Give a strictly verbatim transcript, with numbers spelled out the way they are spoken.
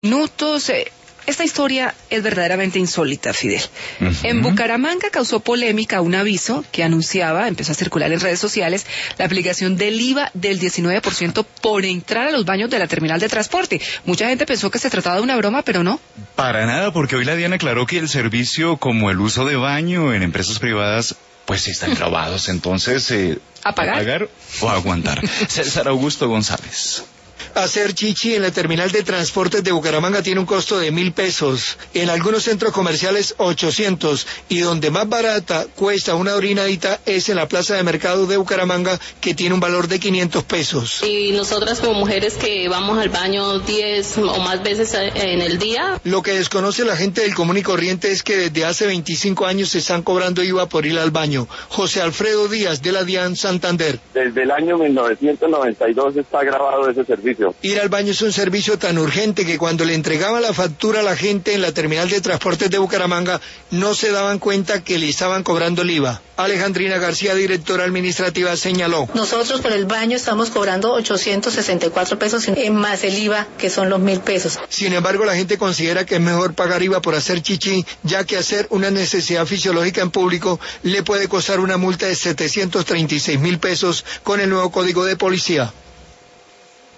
Minutos. Eh, esta historia es verdaderamente insólita, Fidel. Uh-huh. En Bucaramanga causó polémica un aviso que anunciaba, empezó a circular en redes sociales, la aplicación del I V A del diecinueve por ciento por entrar a los baños de la terminal de transporte. Mucha gente pensó que se trataba de una broma, pero no. Para nada, porque hoy la DIAN aclaró que el servicio, como el uso de baño en empresas privadas, pues están grabados. Entonces, eh, ¿A pagar? ¿a pagar o a aguantar? César Augusto González. Hacer chichi en la terminal de transportes de Bucaramanga tiene un costo de mil pesos, en algunos centros comerciales ochocientos, y donde más barata cuesta una orinadita es en la plaza de mercado de Bucaramanga, que tiene un valor de quinientos pesos. Y nosotras como mujeres que vamos al baño diez o más veces en el día. Lo que desconoce la gente del común y corriente es que desde hace veinticinco años se están cobrando I V A por ir al baño. José Alfredo Díaz, de la DIAN Santander. Desde el año mil novecientos noventa y dos está grabado ese servicio. Ir al baño es un servicio tan urgente que cuando le entregaban la factura a la gente en la terminal de transportes de Bucaramanga no se daban cuenta que le estaban cobrando el I V A. Alejandrina García, directora administrativa, señaló: nosotros por el baño estamos cobrando ochocientos sesenta y cuatro pesos más el I V A, que son los mil pesos. Sin embargo, la gente considera que es mejor pagar I V A por hacer chichi, ya que hacer una necesidad fisiológica en público le puede costar una multa de setecientos treinta y seis mil pesos con el nuevo Código de Policía.